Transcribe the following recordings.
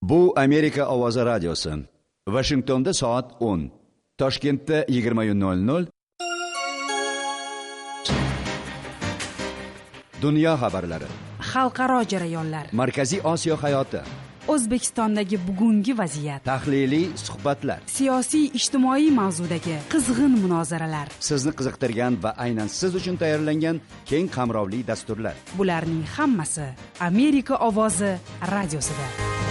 Bu Amerika ovozi radiosi. Washingtonda soat 10. Toshkentda 20:00. Dunyo xabarlari. Xalqaro jarayonlar. Markaziy Osiyo hayoti. O'zbekistondagi bugungi vaziyat. Tahliliy suhbatlar. Siyosiy ijtimoiy mavzudagi qizg'in munozaralar. Sizni qiziqtirgan va aynan siz uchun tayyorlangan keng qamrovli dasturlar. Bularning hammasi Amerika ovozi radiosida.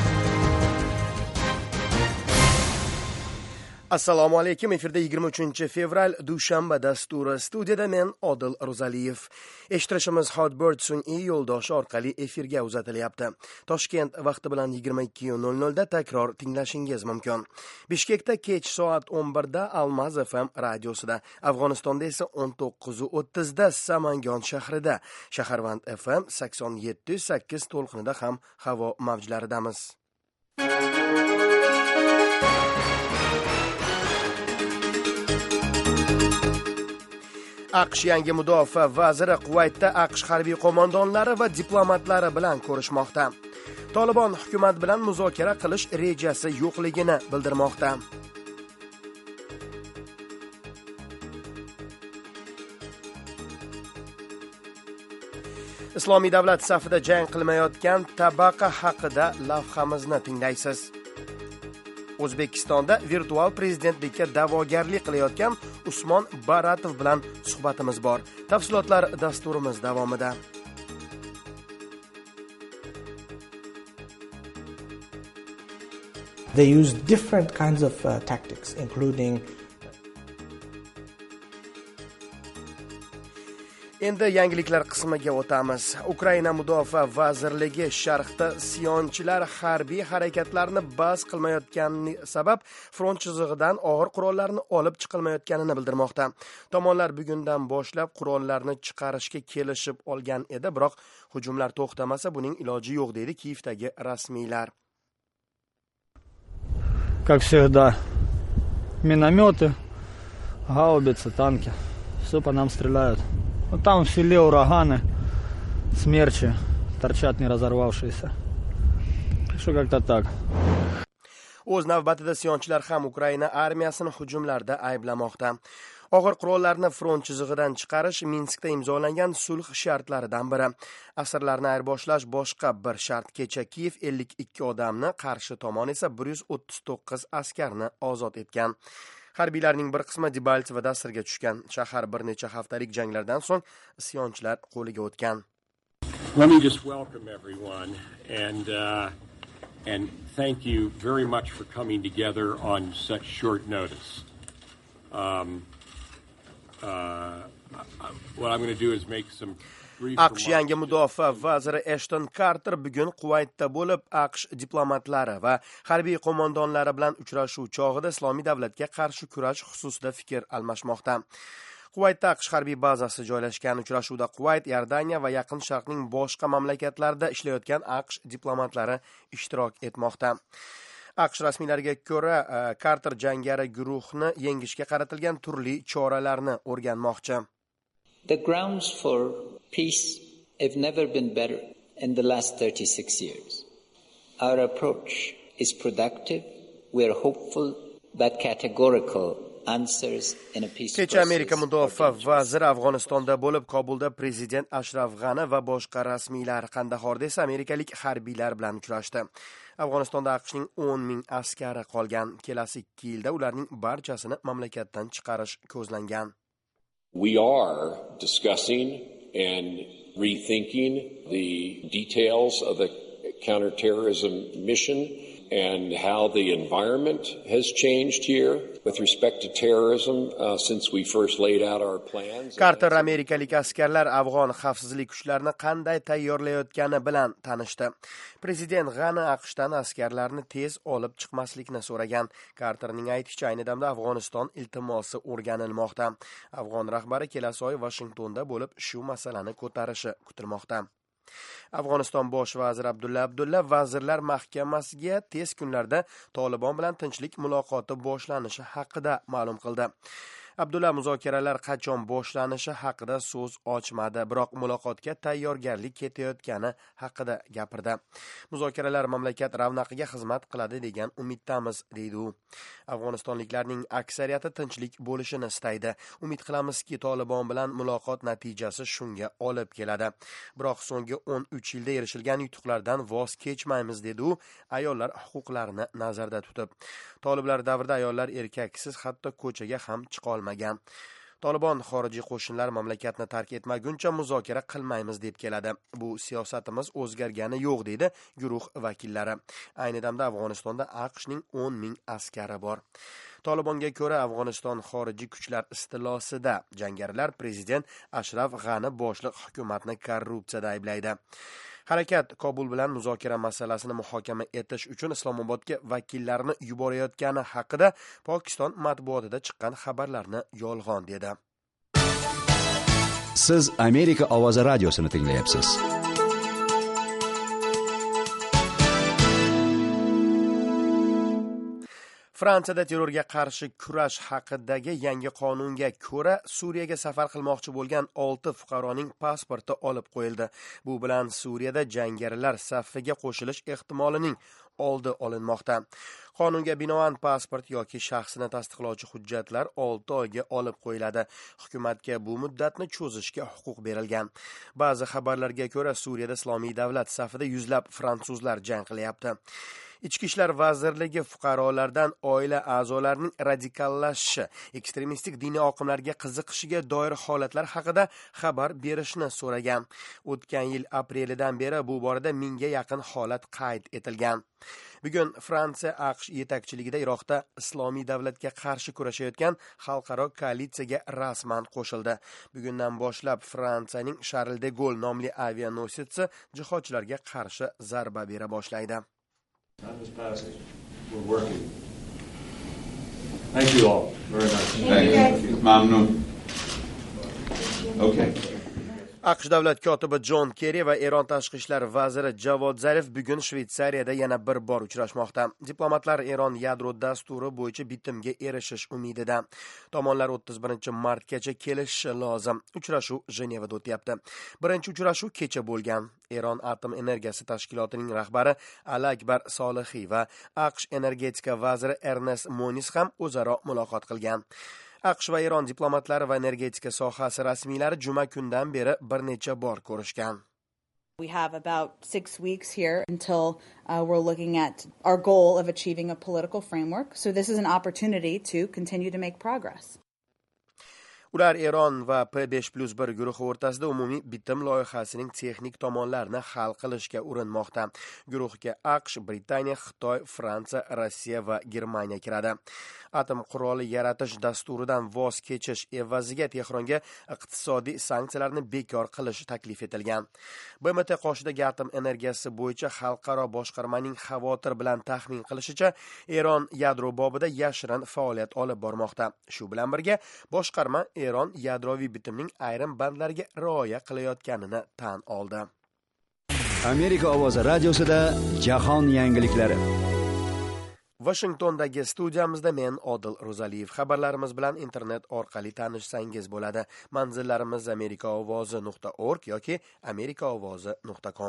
Assalomu alaykum. Efirda 23 fevral dushanba dasturi. Studiyada men Odil Ro'zaliyev. Eshittirishimiz Hotbird sun'iy yo'ldoshi orqali efirga uzatilyapti. Toshkent vaqti bilan 22:00 da takror tinglashingiz mumkin. Bishkekda kech soat 11 da Almaz FM radiosida, Afg'onistonda esa 19:30 da Samangon shahrida, Shaharvand FM 87.8 to'lqinida ham havo mavjlaridamiz. AQSh yangi mudofaa vaziri Kuvaytda AQSh harbiy qo'mondonlari va diplomatlari bilan ko'rishmoqda. Tolibon hukumat bilan muzokara qilish rejasi yo'qligini bildirmoqda. Islomiy davlat safida jang qilmayotgan tabaqa haqida lavhamizni tinglaysiz. O'zbekistonda virtual prezidentlikka da'vogarlik qilayotgan Usmon Baratov bilan suhbatimiz bor. Tafsilotlar dasturimiz davomida. They use different kinds of tactics, including Endi yangiliklar qismiga o'tamiz. Ukraina mudofaa vazirligi sharqda isyonchilar harbiy harakatlarni bas qilmayotgani sabab front chizig'idan og'ir qurollarni olib chiqilmayotganini bildirmoqda. Tomonlar bugundan boshlab qurollarni chiqarishga kelishib olgan edi, biroq hujumlar to'xtamasa buning iloji yo'q deydi Kiyevdagi rasmiylar. Как всегда, минометы, гаубицы, танки. Все по нам стреляют. Ну, там в селе ураганы, смерчи, торчат не разорвавшиеся. Что как-то так. O'z navbatida isyonchilar ham Ukraina armiyasini hujumlarda ayblamoqda. Og'ir qurollarni front chizig'idan chiqarish Minskda imzolangan sulh shartlaridan biri. Asirlarni ayirboshlash boshqa bir shart. Kecha Kiyev 52 odamni, qarshi tomon esa 139 askarni ozod etgan. Harbiylarning bir qismi Debaltsevada asirga tushgan. Shahar bir necha haftalik janglardan so'ng isyonchilar qo'liga o'tgan. Let me just welcome everyone and thank you very much for coming together on such short notice. What I'm going to do is make some AQSh yangi mudofaa vaziri Ashton Carter bugun Kuvaytda bo'lib, AQSh diplomatlari va harbiy qo'mondonlari bilan uchrashuv chog'ida Islomiy davlatga qarshi kurash xususida fikr almashmoqda. Kuvaytda AQSh harbiy bazasi joylashgan. Uchrashuvda Kuvayt, Iordaniya va Yaqin Sharqning boshqa mamlakatlarida ishlayotgan AQSh diplomatlari ishtirok etmoqda. AQSh rasmiylariga ko'ra, Carter jangari guruhni yengishga qaratilgan turli choralarni o'rganmoqchi. The grounds for peace have never been better in the last 36 years. Our approach is productive. We are hopeful that categorical answers in a peace process. Kecha Amerika mudofaa vaziri Afg'onistonda bo'lib, Kobulda prezident Ashraf G'ani va boshqa rasmiylar, Qandahorda esa amerikalik harbiylar bilan uchrashdi. Afg'onistonda AQShning 10,000 askari qolgan. Kelasi 2 yilda ularning barchasini mamlakatdan chiqarish ko'zlangan. We are discussing and rethinking the details of the counterterrorism mission and how the environment has changed here with respect to terrorism since we first laid out our plans. Carter amerikalik askarlar Afg'on xavfsizlik kuchlarini qanday tayyorlayotgani bilan tanishdi. Prezident G'ani AQShdan askarlarni tez olib chiqmaslikni so'ragan. Carterning aytishicha, ayni damda Afg'oniston iltimosi o'rganilmoqda. Afg'on rahbari kelasi oy Washingtonda bo'lib shu masalani ko'tarishi kutilmoqda. Afg'oniston bosh vaziri Abdulla vazirlar mahkamasiga tez kunlarda Tolibon bilan tinchlik muloqoti boshlanishi haqida ma'lum qildi. Abdulla muzokaralar qachon boshlanishi haqida so'z ochmadi, biroq muloqotga tayyorgarlik ketayotgani haqida gapirdi. Muzokaralar mamlakat ravnaqiga xizmat qiladi degan umiddamiz, deydi u. Afg'onistonliklarning aksariyati tinchlik bo'lishini istaydi. Umid qilamizki, Tolibon bilan muloqot natijasi shunga olib keladi. Biroq so'nggi 13 yilda erishilgan yutuqlardan voz kechmaymiz, dedi u, ayollar huquqlarini nazarda tutib. Toliblar davrida ayollar erkaksiz hatto ko'chaga ham chiqa olmagan. Tolibon xorijiy qo'shinlar mamlakatni tark etmaguncha muzokara qilmaymiz deb keladi. Bu siyosatimiz o'zgargani yo'q, deydi guruh vakillari. Ayni damda Afg'onistonda AQShning 10 ming askari bor. Tolibonga ko'ra Afg'oniston xorijiy kuchlar istilosida. Jangarilar prezident Ashraf G'ani boshliq hukumatni korrupsiyada ayblaydi. Harakat Kobul bilan muzokara masalasini muhokama etish uchun Islomobodga vakillarini yuborayotgani haqida Pokiston matbuotida chiqqan xabarlarni yolg'on dedi. Siz Amerika ovozi radiosini tinglayapsiz. Fransiyada terrorga qarshi kurash haqidagi yangi qonunga ko'ra Suriyaga safar qilmoqchi bo'lgan 6 fuqaroning pasporti olib qo'yildi. Bu bilan Suriyada jangarilar safiga qo'shilish ehtimolining oldi olinmoqda. Qonunga binoan pasport yoki shaxsini tasdiqlovchi hujjatlar 6 oyga olib qo'yiladi. Hukumatga bu muddatni cho'zishga huquq berilgan. Ba'zi xabarlarga ko'ra Suriyada Islomiy davlat safida yuzlab fransuzlar jang qilyapti. Ichki ishlar vazirligi fuqarolardan oila a'zolarining radikallashishi, ekstremistik diniy oqimlarga qiziqishiga doir holatlar haqida xabar berishni so'ragan. O'tgan yil aprelidan beri bu borada 1000 ga yaqin holat qayd etilgan. Bugun Fransiya AQSh yetakchiligida Iroqda Islomiy davlatga qarshi kurashayotgan xalqaro koalitsiyaga rasman qo'shildi. Bugundan boshlab Fransiyaning Charles de Gaulle nomli avianositsi jihodchilarga qarshi zarba bera boshlaydi. We're working. Thank you all very much. Thank you. Mamnun. Okay. AQSh davlat kotibi Jon Kerri va Eron tashqi ishlar vaziri Javod Zarif bugun Shveysariyada yana bir bor uchrashmoqda. Diplomatlar Eron yadro dasturi bo'yicha bitimga erishish umidida. Tomonlar 31 martgacha kelishishi lozim. Uchrashuv Jenevada o'tyapti. Birinchi uchrashuv kecha bo'lgan. Eron atom energiyasi tashkilotining rahbari Al-Akbar Solihiy va AQSh energetika vaziri Ernest Moniz ham o'zaro muloqot qilgan. AQSh va Eron diplomatlari va energetika sohasi rasmiylari juma kundan beri bir necha bor ko'rishgan. We have about 6 weeks here until we're looking at our goal of achieving a political framework. So this is an opportunity to continue to make progress. Ular Eron va P5+1 guruhi o'rtasida umumiy bitim loyihasining texnik tomonlarini hal qilishga urinmoqda. Guruhga AQSh, Britaniya, Xitoy, Fransiya, Rossiya va Germaniya kiradi. Atom quroli yaratish dasturidan voz kechish evaziga Tehronga iqtisodiy sanksiyalarni bekor qilish taklif etilgan. BMT qoshidagi atom energiyasi bo'yicha xalqaro boshqarmaning xavotir bilan taxmin qilishicha, Eron yadro bobida yashirin faoliyat olib bormoqda. Shu bilan birga boshqarma Eron yadroviy bitimning ayrim bandlariga rioya qilayotganini tan oldi. Amerika ovozi radiosida jahon yangiliklari. Washingtondagi studiyamizda men Odil Ro'zaliyev. Xabarlarimiz bilan internet orqali tanishsangiz bo'ladi. Manzillarimiz amerikaovozi.org yoki amerikaovozi.com.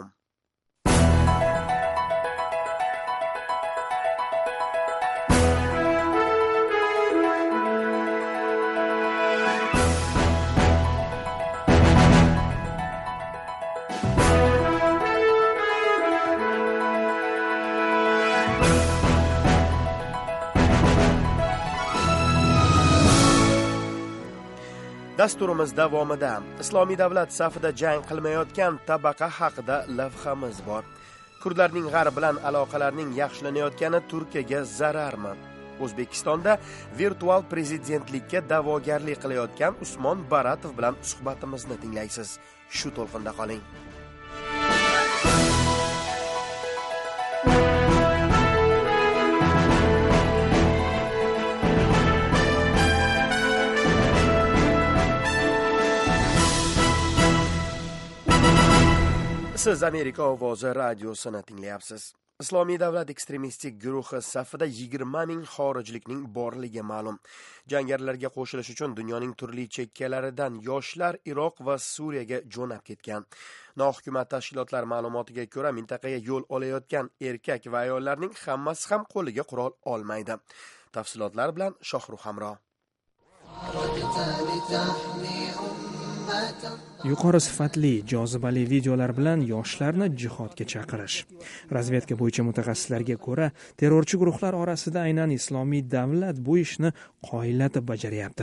Dasturimiz davomida Islomiy davlat safida jang qilmayotgan tabaqa haqida lavhamiz bor. Kurdlarning g'arb bilan aloqalarining yaxshilanayotgani Turkiyaga zararmi? O'zbekistonda virtual prezidentlikka da'vogarlik qilayotgan Usmon Baratov bilan suhbatimizni tinglaysiz. Shu to'lqinda qoling. Siz Amerika ovozi radiosini tinglayapsiz. Islomiy davlat ekstremistik guruhi safida 20 ming xorijlikning borligi ma'lum. Jangarilarga qo'shilish uchun dunyoning turli chekkalaridan yoshlar Iroq va Suriyaga jo'nab ketgan. Nohukumat tashkilotlar ma'lumotiga ko'ra, mintaqaga yo'l olayotgan erkak va ayollarning hammasi ham qo'liga qurol olmaydi. Tafsilotlar bilan Shohruh Hamro. Yuqori sifatli, jozibali videolar bilan yoshlarni jihodga chaqirish. Razvedka bo'yicha mutaxassislarga ko'ra, terrorchi guruhlar orasida aynan Islomiy davlat bu ishni qoyillatib bajaryapti.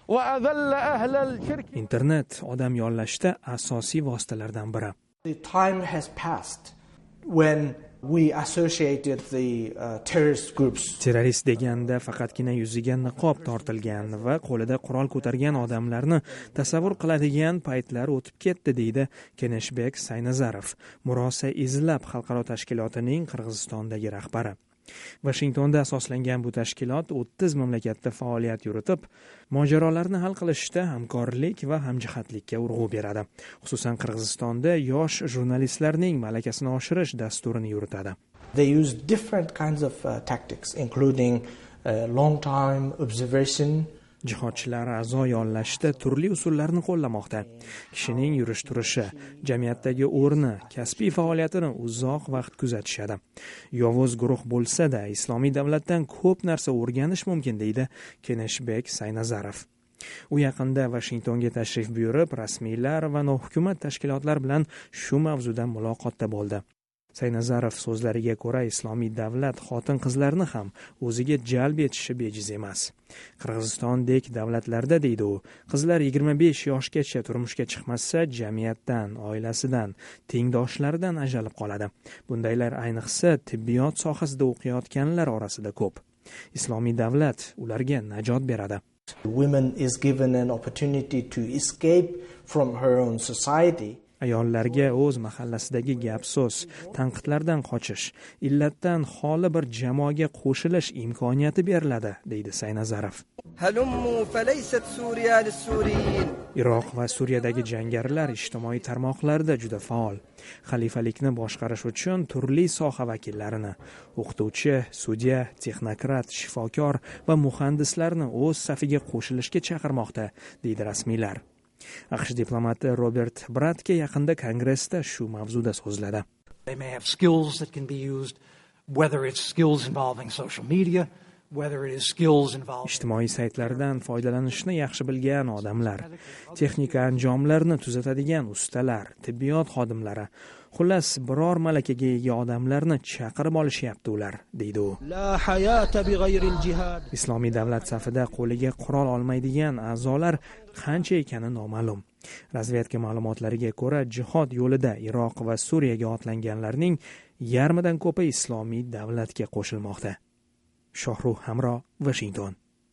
Internet odam yollashda asosiy vositalardan biri. The time has passed when we associated the terrorist groups. Terrorist deganda faqatgina yuziga niqob tortilgan va qo'lida qurol ko'targan odamlarni tasavvur qiladigan paytlar o'tib ketdi, deydi Keneshbek Saynazarov, Murosa Izlab xalqaro tashkilotining Qirg'izistondagi rahbari. Washingtonda asoslangan bu tashkilot 30 mamlakatda faoliyat yuritib, mojarolarni hal qilishda hamkorlik va hamjihatlikka urg'u beradi. Xususan Qirg'izistonda yosh jurnalistlarning malakasini oshirish dasturini yuritadi. They use different kinds of tactics, including long time observation. Jihodchilar a'zo yollashda turli usullarni qo'llamoqda. Kishining yurish-turishi, jamiyatdagi o'rni, kasbiy faoliyatini uzoq vaqt kuzatishadi. Yovuz guruh bo'lsa-da, Islomiy davlatdan ko'p narsa o'rganish mumkin, deydi Keneshbek Saynazarov. U yaqinda Washingtonga tashrif buyurib, rasmiylar va nohukumat tashkilotlar bilan shu mavzuda muloqotda bo'ldi. Saynazarov so'zlariga ko'ra, Islomiy davlat xotin-qizlarni ham o'ziga jalb etishi bejiz emas. Qirg'izistondek davlatlarda, deydi u, qizlar 25 yoshgacha turmushga chiqmasa, jamiyatdan, oilasidan, tengdoshlaridan ajralib qoladi. Bundaylar ayniqsa tibbiyot sohasida o'qiyotganlar orasida ko'p. Islomiy davlat ularga najot beradi. Women is given an opportunity to escape from her own society. Ayollarga o'z mahallasidagi gap-so'z, tanqidlardan qochish, illatdan xoli bir jamoaga qo'shilish imkoniyati beriladi, deydi Saynazarov. Iroq va Suriyadagi jangarilar ijtimoiy tarmoqlarda juda faol. Xalifalikni boshqarish uchun turli soha vakillarini, o'qituvchi, sudya, texnokrat, shifokor va muhandislarni o'z safiga qo'shilishga chaqirmoqda, deydi rasmiylar. AQSh diplomati Robert Bratke yaqinda kongressda shu mavzuda so'zladi. They may have skills that can be used, whether it's skills involving social media, whether it is skills involving ijtimoiy saytlardan foydalanishni yaxshi bilgan odamlar, texnika anjomlarini tuzatadigan ustalar, tibbiyot xodimlari, xullas biror malakaga ega odamlarni chaqirib olishyapti ular, deydi u. Islomiy davlat safida qo'liga qurol olmaydigan a'zolar qancha ekani noma'lum. Razvedka ma'lumotlariga ko'ra, jihod yo'lida Iroq va Suriyaga otlanganlarning yarmidan ko'pi Islomiy davlatga qo'shilmoqda. Shohruh Hamro, Washington.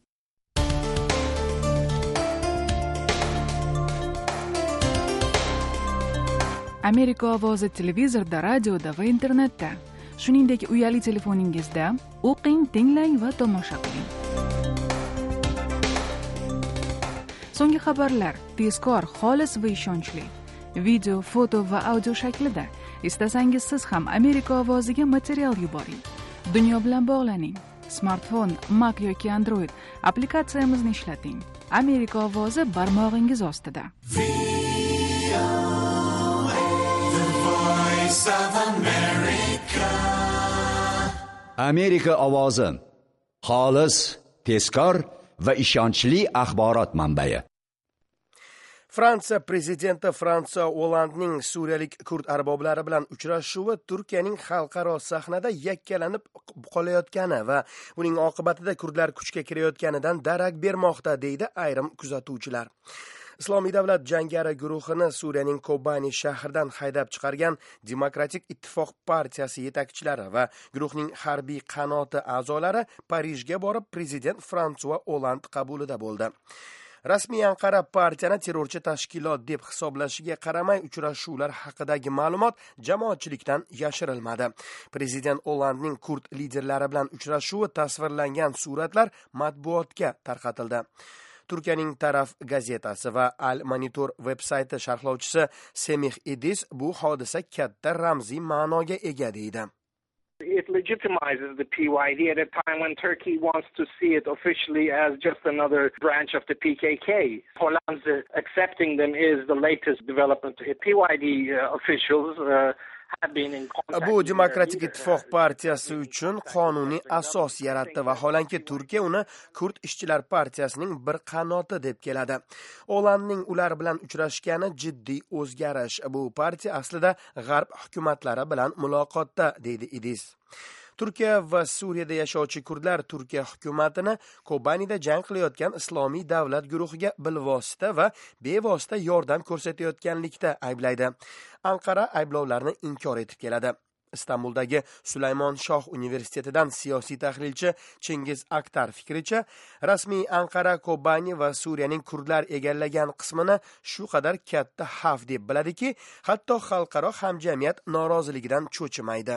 Amerika ovozi televizorda, radioda va internetda. Shuningdek, uyali telefoningizda o'qing, tinglang va tomosha qiling. So'nggi xabarlar tezkor, xolis va ishonchli. Video, foto va audio shaklida. Istasangiz siz ham Amerika ovoziga material yuboring. Dunyo bilan bog'laning. Smartfon, Mac yoki Android applikatsiyamizni ishlating. Amerika ovozi barmog'ingiz ostida. Amerika ovozi. Xolis, tezkor va ishonchli axborot manbai. Fransiya prezidenti Fransuwa Ollandning suriyalik kurd arboblari bilan uchrashuvi Turkiyaning xalqaro sahnada yakkalanib qolayotgani va buning oqibatida kurdlar kuchga kirayotganidan darak bermoqda, deydi ayrim kuzatuvchilar. Islomiy davlat jangari guruhini Suriyaning Kobani shahridan haydab chiqargan Demokratik ittifoq partiyasi yetakchilari va guruhning harbiy qanoti a'zolari Parijga borib prezident Fransuwa Olland qabulida bo'ldi. Rasmiy Anqara partiyani terrorchi tashkilot deb hisoblashiga qaramay uchrashuvlar haqidagi ma'lumot jamoatchilikdan yashirilmadi. Prezident Ollandning kurd liderlari bilan uchrashuvi tasvirlangan suratlar matbuotga tarqatildi. Turkiyaning Taraf gazetasi va Al Monitor veb-sayti sharhlovchisi Semih Idis bu hodisa katta ramziy ma'noga ega deydi. it legitimizes the PYD at a time when Turkey wants to see it officially as just another branch of the PKK. Holland's accepting them is the latest development. PYD officials Bu Demokratik ittifoq partiyasi uchun qonuniy asos yaratdi va holanki Turkiya uni Kurd ishchilar partiyasining bir qanoti deb keladi. Olandning ular bilan uchrashgani jiddiy o'zgarish. Bu partiya aslida g'arb hukumatlari bilan muloqotda, deydi Idiz. Turkiya va Suriyada yashovchi kurdlar Turkiya hukumatini Kobanida jang qilayotgan islomiy davlat guruhiga bilvosita va bevosita yordam ko'rsatayotganlikda ayblaydi. Anqara ayblovlarni inkor etib keladi. Istanbuldagi Sulaymon Shoh universitetidan siyosiy tahlilchi Chingiz Aktar fikricha, rasmiy Anqara Kobani va Suriyaning kurdlar egallagan qismini shu qadar katta xavf deb biladiki, hatto xalqaro hamjamiyat noroziligidan cho'chimaydi.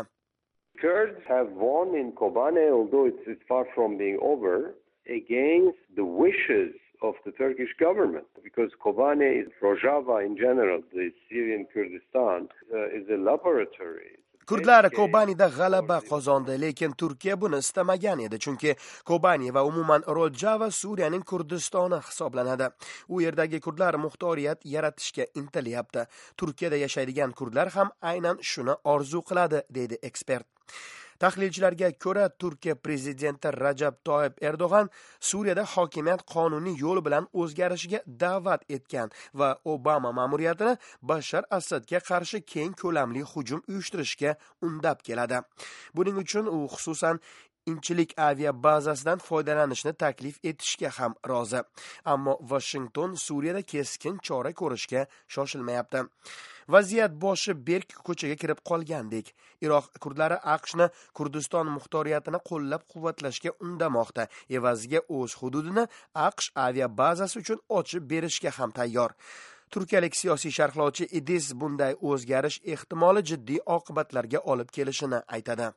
Kurds have won in Kobane, although it's far from being over, against the wishes of the Turkish government, because Kobane is Rojava in general, the Syrian Kurdistan, is a laboratory. Kurdlar Kobanida g'alaba qozondi, lekin Turkiya buni istamagan edi, chunki Kobani va umuman Rojava Suriyaning Kurdistoni hisoblanadi. U yerdagi kurdlar muxtoriyat yaratishga intilyapti. Turkiyada yashaydigan kurdlar ham aynan shuni orzu qiladi, deydi ekspert. Tahlilchilarga ko'ra, Turkiya prezidenti Rajab Toyyib Erdo'g'an Suriyada hokimiyat qonuniy yo'l bilan o'zgarishiga da'vat etgan va Obama ma'muriyatini Bashar Asadga qarshi keng ko'lamli hujum uyushtirishga undab keladi. Buning uchun u xususan Inchilik avia bazasidan foydalanishni taklif etishga ham rozi. Ammo Washington Suriyada keskin chora ko'rishga shoshilmayapti. Vaziyat boshi berk ko'chaga kirib qolgandek. Iroq kurdlari AQShni Kurdiston muxtoriyatini qo'llab-quvvatlashga undamoqda. Evaziga o'z hududini AQSh avia bazasi uchun ochib berishga ham tayyor. Turkiyalik siyosiy sharhlovchi Idiz bunday o'zgarish ehtimoli jiddiy oqibatlarga olib kelishini aytadi.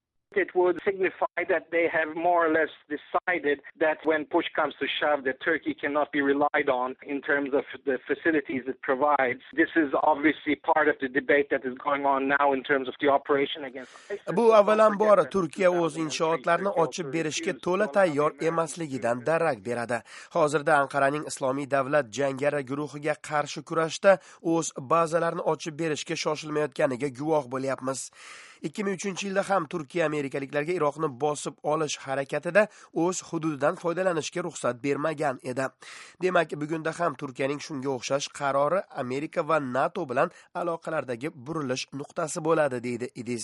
It would signify that they have more or less decided that when push comes to shove, that Turkey cannot be relied on in terms of the facilities it provides. This is obviously part of the debate that is going on now in terms of the operation against ISIS. Bu avvalambor Turkiya o'z inshootlarini ochib berishga to'la tayyor emasligidan darak beradi. Hozirda Anqaraning Islomiy davlat jangari guruhiga qarshi kurashda o'z bazalarini ochib berishga shoshilmayotganiga guvoh bo'lyapmiz. 2003-yilda ham Turkiya amerikaliklarga Iroqni bosib olish harakatida o'z hududidan foydalanishga ruxsat bermagan edi. Demak, bugunda ham Turkiyaning shunga o'xshash qarori Amerika va NATO bilan aloqalardagi burilish nuqtasi bo'ladi, deydi Idiz.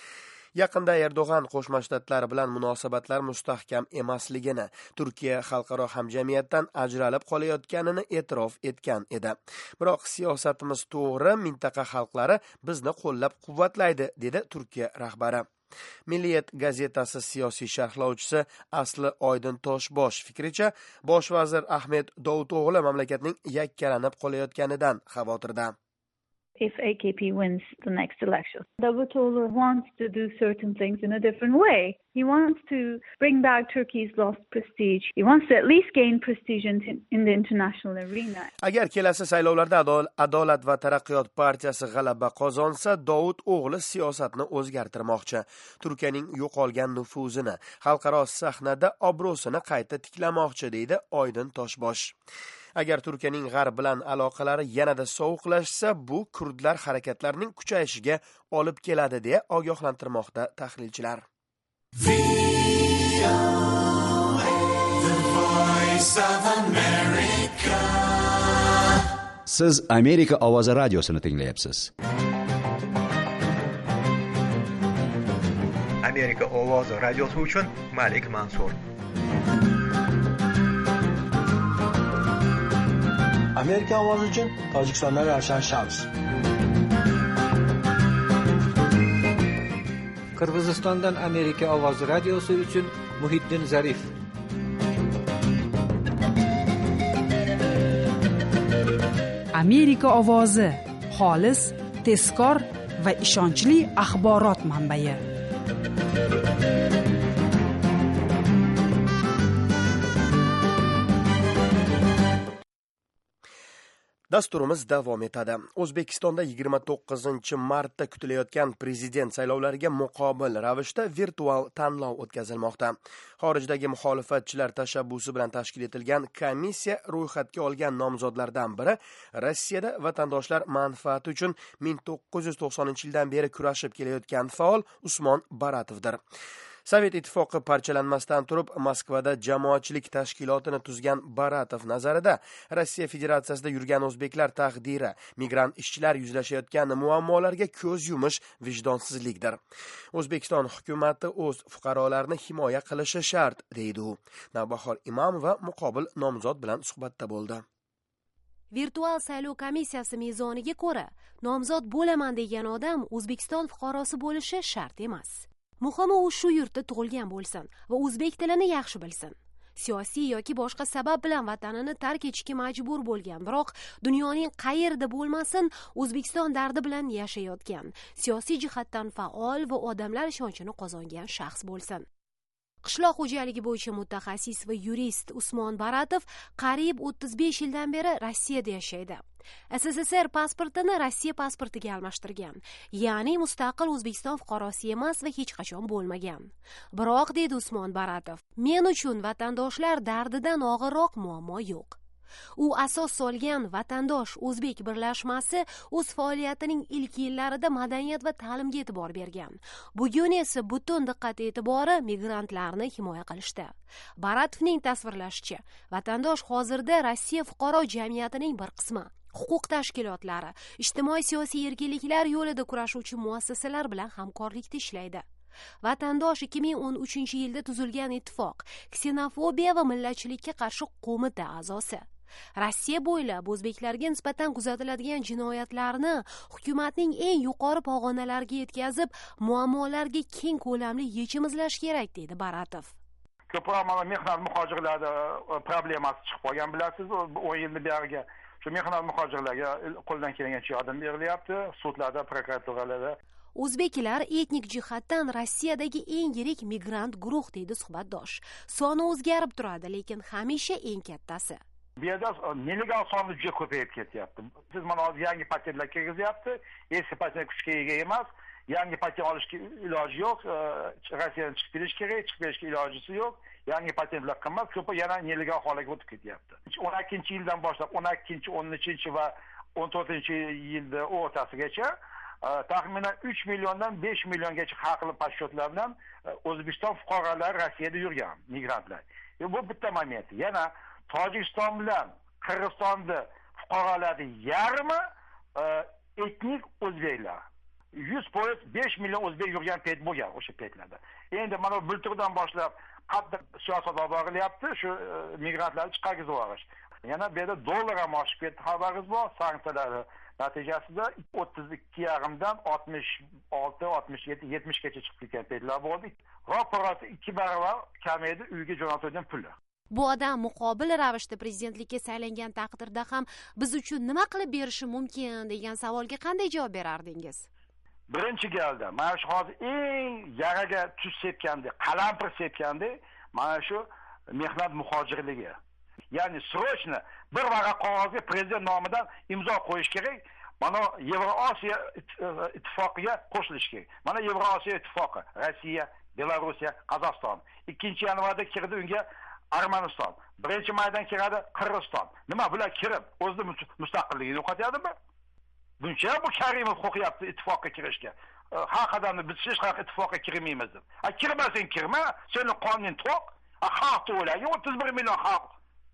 Yaqinda Erdo'g'an Qo'shma Shtatlar bilan munosabatlar mustahkam emasligini, Turkiya xalqaro hamjamiyatdan ajralib qolayotganini e'tirof etgan edi. Biroq siyosatimiz to'g'ri, mintaqa xalqlari bizni qo'llab-quvvatlaydi, dedi Turkiya rahbari. Milliyat gazetasi siyosiy sharhlovchisi Asli Oydin Toshbosh fikricha, bosh vazir Ahmet Davuto'g'li mamlakatning yakkalanib qolayotganidan xavotirda. If AKP wins the next election, Davutoglu wants to do certain things in a different way. He wants to bring back Turkey's lost prestige. He wants to at least gain prestige in the international arena. Agar kelasi saylovlarda Adolat va taraqqiyot partiyasi g'alaba qozonsa, Davut o'g'li siyosatni o'zgartirmoqchi. Turkiyaning yo'qolgan nufuzini, xalqaro sahnada obro'sini qayta tiklamoqchi, deydi Oydin Toshbosh. Agar Turkiyaning g'arb bilan aloqalari yanada sovuqlashsa, bu kurdlar harakatlarining kuchayishiga olib keladi, deya ogohlantirmoqda tahlilchilar. Siz Amerika ovozi radiosini tinglayapsiz. Amerika ovozi radiosi uchun Malik Mansur. Amerika ovozi uchun Tojikistondan Ravshan Shams. Qirg'izistondan Amerika ovozi radiosi uchun Muhiddin Zarif. Amerika ovozi xolis, tezkor va ishonchli axborot manbai. Dasturimiz davom etadi. O'zbekistonda 29-martda kutilayotgan prezident saylovlariga muqobil ravishda virtual tanlov o'tkazilmoqda. Xorijdagi muxolifatchilar tashabbusi bilan tashkil etilgan komissiya ro'yxatga olgan nomzodlardan biri Rossiyada vatandoshlar manfaati uchun 1990-yildan beri kurashib kelayotgan faol Usmon Baratovdir. Sovet ittifoqi parchalanmasdan turib Moskvada jamoatchilik tashkilotini tuzgan Baratov nazarida Rossiya Federatsiyasida yurgan o'zbeklar taqdiri, migrant ishchilar yuzlashayotgan muammolarga ko'z yumish vijdonsizlikdir. O'zbekiston hukumati o'z fuqarolarini himoya qilishi shart, deydi u. Navbahor Imomova muqobil nomzod bilan suhbatda bo'ldi. Virtual saylov komissiyasi mezoniga ko'ra, nomzod bo'laman degan odam O'zbekiston fuqarosi bo'lishi shart emas. Muhimi u shu yurtda tug'ilgan bo'lsin va o'zbek tilini yaxshi bilsin. Siyosiy yoki boshqa sabab bilan vatanini tark etishga majbur bo'lgan, biroq dunyoning qayerida bo'lmasin, O'zbekiston dardi bilan yashayotgan, siyosiy jihatdan faol va odamlar ishonchini qozongan shaxs bo'lsin. Qishloq xo'jaligi bo'yicha mutaxassis va yurist Usmon Baratov qariyb 35 yildan beri Rossiyada yashaydi. SSSR pasportini Rossiya pasportiga almashtirgan, ya'ni mustaqil O'zbekiston fuqarosi emas va hech qachon bo'lmagan. Biroq, deydi Usmon Baratov, men uchun vatandoshlar dardidan og'irroq muammo yo'q. U asos solgan Vatandosh o'zbek birlashmasi o'z faoliyatining ilk yillarida madaniyat va ta'limga e'tibor bergan. Bugun esa butun diqqat e'tibori migrantlarni himoya qilishda. Baratovning tasvirlashicha, Vatandosh hozirda Rossiya fuqaro jamiyatining bir qismi. Huquq tashkilotlari, ijtimoiy-siyosiy erkinliklar yo'lida kurashuvchi muassasalar bilan hamkorlikda ishlaydi. Vatandosh 2013-yilda tuzilgan ittifoq, ksenofobiya va millatchilikka qarshi qo'mita a'zosi. Rossiya bo'ylab o'zbeklarga nisbatan kuzatiladigan jinoyatlarni hukumatning eng yuqori pog'onalariga yetkazib, muammolarga keng ko'lamli yechim izlash kerak, deydi Baratov. Ko'proq mana mehnat muhojirlari problemasi chiqib qolgan, bilasiz, 10 yildan beriga shu mehnat muhojirlarga qo'ldan kelgancha yordam berilyapti, sudlarda, prokuraturalarda. O'zbeklar etnik jihatdan Rossiyadagi eng yirik migrant guruh, deydi suhbatdosh. Soni o'zgarib turadi, lekin hamisha eng kattasi. Bu yerda nelegal soni juda ko'payib ketyapti. Siz mana hozir yangi paketlar kirgizyapti, eski paket kuchga ega emas, yangi paket olishga iloji yo'q, Rossiyadan chiqib kelish kerak, chiqib kelishga ilojisi yo'q. Yangi patentlar qimmat, ko'pi yana nelegal holatga o'tib ketyapti. 12-yildan boshlab 12, 13 va 14-yilda o'rtasigacha taxminan 3 milliondan 5 milliongacha haqli pasportlar bilan O'zbekiston fuqarolari Rossiyada yurgan migrantlar. Bu bitta moment. Yana Tojikiston bilan Qirg'izistonda fuqarolarning yarmi etnik o'zbeklar. 100% 5 million o'zbek yurgan payt bo'lgan o'sha paytlarda. Endi mana bulturdan boshlab qattiq siyosat olib borilyapti, shu migrantlarni chiqargizib yuborish. Yana bu yerda dollar ham oshib ketdi, xabaringiz bor, sanksiyalar natijasida 32,5dan 66, 67, 70 gacha chiqib ketgan paytlar bo'ldi. Ro'parasi 2 barobar kamaydi uyga jo'natilgan puli. Bu odam muqobil ravishda prezidentlikka saylangan taqdirda ham biz uchun nima qilib berishi mumkin degan savolga qanday javob berardingiz? Birinchi galda mana shu hozir eng yaraga tuz sepganda, qalampir sepganda mana shu mehnat muhojirligi. Ya'ni srochno bir varaq qog'ozga prezident nomidan imzo qo'yish kerak. Mana Yevrosiyo ittifoqiga qo'shilish kerak. Mana Yevrosiyo ittifoqi, Rossiya, Belorussiya, Qozog'iston. 2-yanvarda kirdi unga Armaniston. 1-maydan kiradi Qirg'iziston. Nima bular kirib o'zining mustaqilligini yo'qotadimi? Buncha bu Karimov qo'yapti ittifoqqa kirishga. Har qadamni biz hech qanaqa ittifoqqa kirmaymiz deb. Kirmasang kirma, sening qonuning to'q. Xalq to'laga 31 million xalq.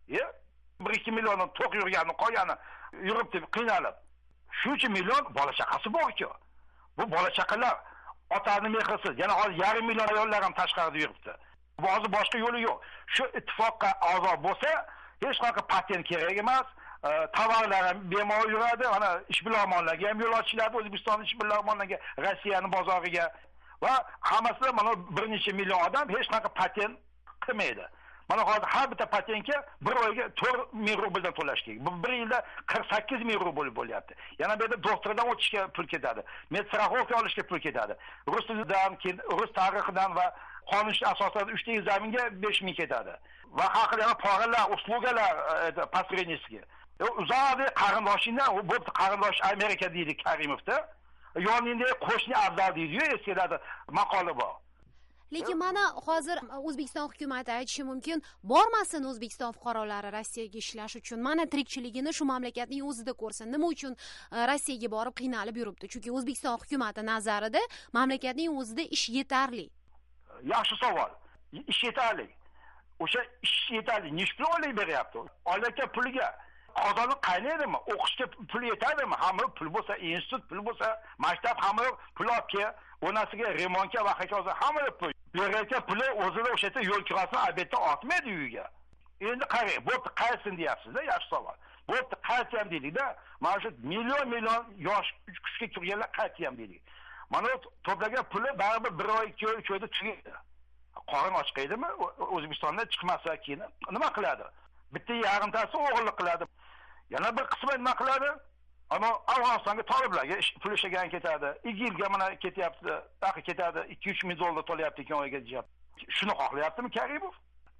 1-2 million to'q yurgani qolgani yurib deb qiynalib. Shuncha million bola chaqasi bor-ku. Bu bola chaqalar otani mehrsiz, yana hozir 1,5 million ayollar ham tashqarida yuribdi. Hozir boshqa yo'li yo'q. Shu ittifoqqa a'zo bo'lsa, hech qanaqa patent kerak emas. Tovarlar ham bemalol yuradi. Mana ishbilarmonlarga ham yo'l ochiladi, O'zbekiston ishbilarmonlarga, Rossiyaning bozoriga va hammasi mana bir necha million odam hech qanaqa patent qilmaydi. Mana hozir har bitta patentga bir oyga 4 ming rubldan to'lash kerak. Bu bir yilda 48 ming rubl bo'lyapti. Yana bu yerda doktordan o'tishga pul ketadi. Medstraxovka olishga pul ketadi. Rus tilidan, rus tarixidan va qonun asosida 3 ta ekzaminga 5 ming ketadi. Va haqida poralar, uslugalar posredniskiga. Uzoqdagi qarindoshingdan, u bo'pti qarindosh Amerika deydi Karimovda. Yoningdagi qo'shni afzal deydi-yu, eskiladi maqoli bor. Lekin mana hozir O'zbekiston hukumati aytishi mumkin, bormasin O'zbekiston fuqarolari Rossiyaga ishlash uchun. Mana tirikchiligini shu mamlakatning o'zida ko'rsin. Nima uchun Rossiyaga borib qiynalib yuribdi? Chunki O'zbekiston hukumati nazarida mamlakatning o'zida ish yetarli. Yaxshi savol. Ish yetarli. O'sha ish yetarli. Necha pul olib beryapti? Oilaka puliga qozoni qaynaydimi? O'qishga pul yetadimi? Hamma pul bo'lsa, institut pul bo'lsa, maktab hamma pul olib onasiga remontga va hokazo hamma pul. Berayotgan puli o'zida o'sha yerda yo'l kirasini albatta otmaydi uyiga. Endi qarang, bo'pti qaysin deyapsiz-da, yaxshi savol. Bo'pti qaytayam deydik-da, mana shu million yosh kuchga kirganlar qaytayam deydik. Mana to'plagan puli baribir 1 oy, 2 oy, 3 oyda tugaydi. Qorin ochqaydimi? O'zbekistondan chiqmasa keyin nima qiladi? Bitta yarimtasi o'g'irlik qiladi. Yana bir qismi nima qiladi? Ammo Afg'onistonga toliblarga pul ishlagan ketadi. Igilga mana ketyapti, taqi ketadi, 2-3 ming dollar to'layapti ekan oyga deyapti. Shuni xohlayaptimi Karimov?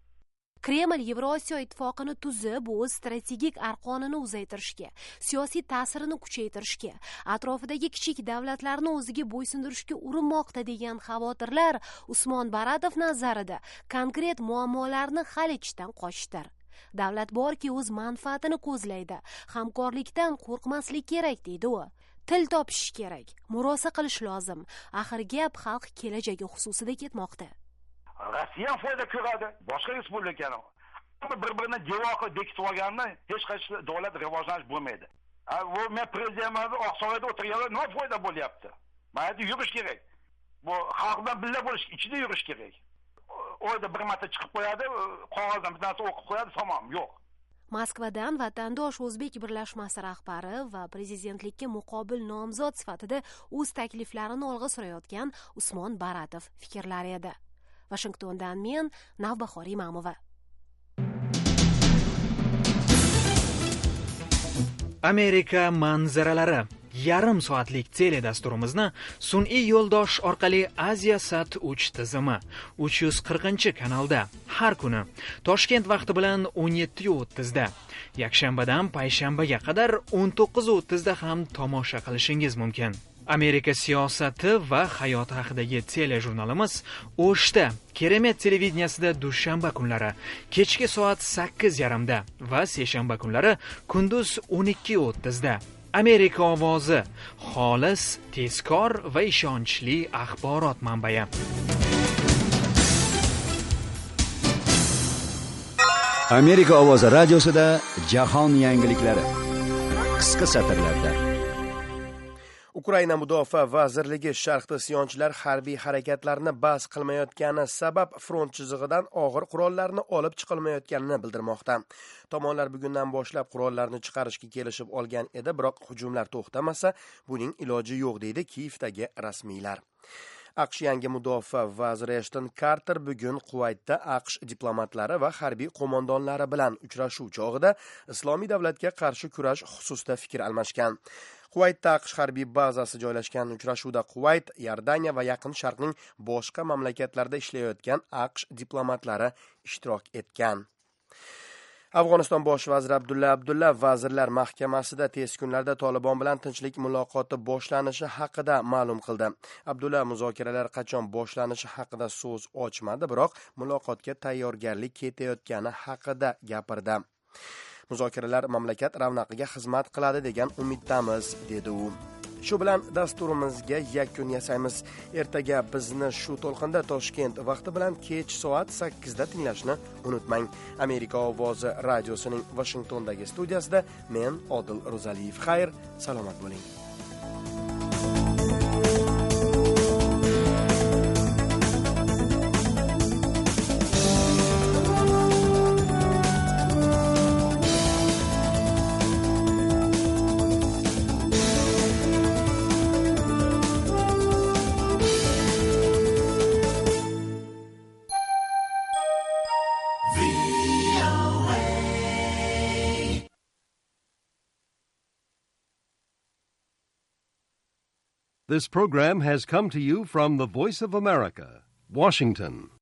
Kreml Yevrosiyo ittifoqini tuzib, o'z strategik arqonini uzaytirishga, siyosiy ta'sirini kuchaytirishga, atrofidagi kichik davlatlarni o'ziga bo'ysundirishga urinmoqda degan xavotirlar Usmon Baratov nazarida konkret muammolarni hal etishdan qochishdir. Davlat borki o'z manfaatini ko'zlaydi, hamkorlikdan qo'rqmaslik kerak deydi u. Til topish kerak, murosa qilish lozim. Axir gap xalq kelajagi xususida ketmoqda. Rossiya foyda ko'radi, boshqa respublikani. Bir-birini devoqi bekitib olgandan hech qaysi davlat rivojlanish bo'lmaydi. Bu men prezidentimiz Oqsaroyda o'tirganlar nima foyda bo'lyapti? Mayli yurish kerak. Bu xalqdan birga bo'lish, ichida yurish kerak. Oyda bir marta chiqib qo'yadi, qog'ozdan bir narsa o'qib qo'yadi, tamom, yo'q. Moskvadan vatandosh o'zbek birlashmasi rahbari va prezidentlikka muqobil nomzod sifatida o'z takliflarini olg'a surayotgan Usmon Baratov fikrlari edi. Washingtondan men Navbahor Imamova. Amerika manzaralari. Yarim soatlik teledasturimizni sun'iy yo'ldosh orqali Aziya-Sat 3 tizimi 340-kanalda har kuni Toshkent vaqti bilan 17:30 da, yakshanbadan payshanbaga qadar 19:30 da ham tomosha qilishingiz mumkin. Amerika siyosati va hayoti haqidagi telejurnalimiz O'shda Keremet televideniyasida dushanba kunlari kechki soat 8:30 da va seshanba kunlari kunduz 12:30 da. Amerika ovozi, xolis, tezkor va ishonchli axborot manbai. Amerika ovozi radiosida jahon yangiliklari qisqa satrlarda. Ukraina mudofaa vazirligi sharqda isyonchilar harbiy harakatlarni bas qilmayotgani sabab front chizig'idan og'ir qurollarni olib chiqilmayotganini bildirmoqda. Tomonlar bugundan boshlab qurollarni chiqarishga kelishib olgan edi, biroq hujumlar to'xtamasa, buning iloji yo'q deydi Kiyevdagi rasmiylar. AQSh yangi mudofaa vaziri Ashton Carter bugun Kuvaytda AQSh diplomatlari va harbiy qo'mondonlari bilan uchrashuv chog'ida Islomiy davlatga qarshi kurash xususida fikr almashgan. Kuvaytda AQSh harbiy bazasi joylashgan uchrashuvda Kuvayt, Iordaniya va Yaqin Sharqning boshqa mamlakatlarda ishlayotgan AQSh diplomatlari ishtirok etgan. Afg'oniston bosh vaziri Abdulla Vazirlar Mahkamasida tez kunlarda Tolibon bilan tinchlik muloqoti boshlanishi haqida ma'lum qildi. Abdulla muzokaralar qachon boshlanishi haqida so'z ochmadi, biroq muloqotga tayyorgarlik ketayotgani haqida gapirdi. Muzokaralar mamlakat ravnaqiga xizmat qiladi degan umiddamiz, dedi u. Shu bilan dasturimizga yakun yasaymiz. Ertaga bizni shu to'lqinda Toshkent vaqti bilan kech soat 8 da tinglashni unutmang. Amerika ovozi radiosining Washingtondagi studiyasida men Odil Ro'zaliyev. Xayr, salomat bo'ling. This program has come to you from the Voice of America, Washington.